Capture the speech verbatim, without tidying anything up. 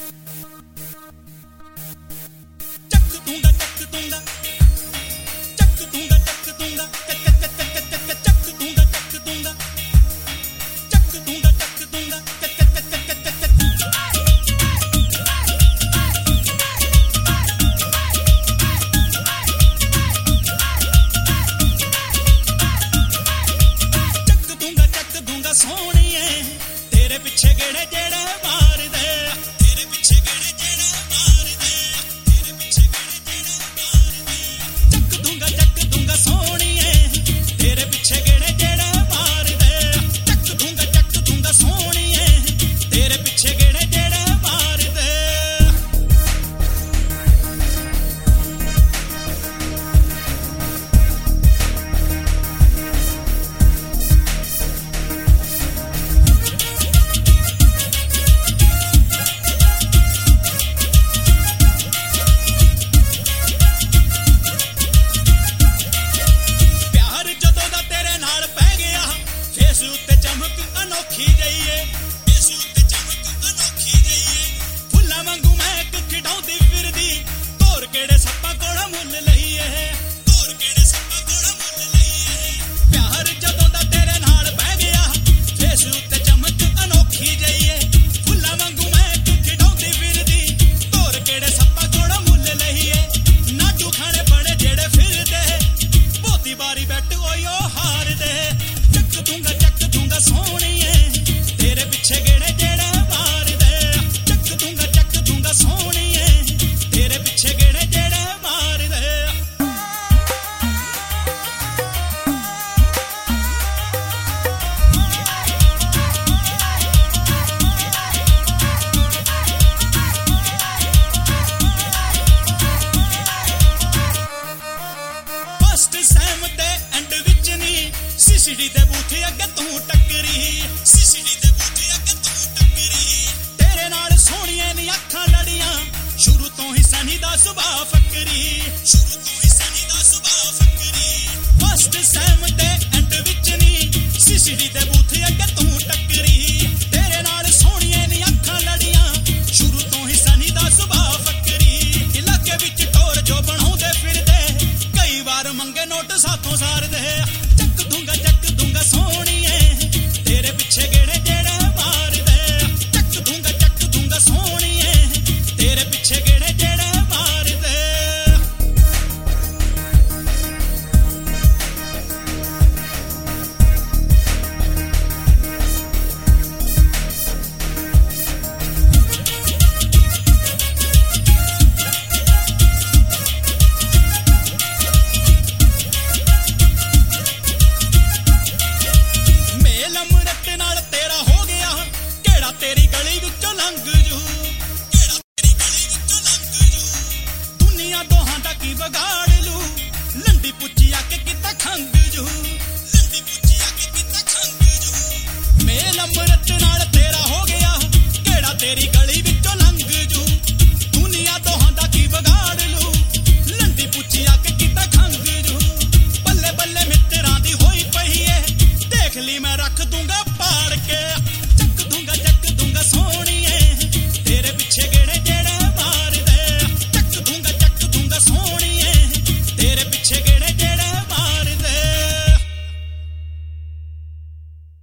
CCD ਦੇ ਬੂਥੇ ਅੱਗੇ ਤੂੰ ਟੱਕਰੀ ਸੀਸੀਡੀ ਦੇ ਬੂਥੇ ਅੱਗੇ ਤੂੰ ਟੱਕਰੀ ਤੇਰੇ ਨਾਲ ਸੋਹਣੀਆਂ ਨੀ ਅੱਖਾਂ ਲੜੀਆਂ ਸ਼ੁਰੂ ਤੋਂ ਹੀ ਸਨੀ ਦਾ ਸੁਭਾਅ ਫੱਕਰੀ ਸ਼ੁਰੂ ਤੋਂ ਹੀ ਸਨੀ ਦਾ ਸੁਭਾਅ ਫੱਕਰੀ ਫਸਟ ਸੈਮ ਦੇ ਐਂਡ ਵਿੱਚ ਨੀ ਸੀਸੀਡੀ ਦੇ ਬੂਥੇ ਅੱਗੇ ਤੂੰ ਟੱਕਰੀ ਤੇਰੇ ਨਾਲ ਸੋਹਣੀਆਂ ਨੀ ਅੱਖਾਂ ਲੜੀਆਂ ਸ਼ੁਰੂ ਤੋਂ ਹੀ ਸਨੀ ਦਾ ਸੁਭਾਅ ਫੱਕਰੀ ਇਲਾਕੇ ਵਿੱਚ ਟੋਰ ਜੋ ਬਣਾਉਂਦੇ ਫਿਰਦੇ ਕਈ ਵਾਰ ਮੰਗੇ ਨੋਟ ਸਾਥੋਂ ਸਾਰਦੇ ਵਿਗਾੜ ਲੂ ਲੰਡੀ ਪੁੱਛੀ ਆ ਕੇ ਕਿੱਦਾਂ ਖੰਗ ਜੂ ਲੰਡੀ ਪੁੱਛੀ ਆ ਕੇ ਕਿੱਦਾਂ ਖੰਗ ਜੂ ਮੇਲ ਅੰਮ੍ਰਿਤ ਨਾਲ ਤੇਰਾ ਹੋ ਗਿਆ ਕਿਹੜਾ ਤੇਰੀ ਗਲੀ ਵਿੱਚੋਂ ਲੰਘ ਜੂ ਦੁਨੀਆ ਦੋਹਾਂ ਦਾ ਕੀ ਵਿਗਾੜ ਲੂ ਲੰਡੀ ਪੁੱਛੀ ਆ ਕੇ ਕਿੱਦਾਂ ਖੰਗ ਜੂ ਬੱਲੇ ਬੱਲੇ ਮਿੱਤਰਾਂ ਦੀ ਹੋਈ ਪਈ ਏ ਦੇਖ ਲਈ ਮੈਂ ਰੱਖ ਦੂੰਗਾ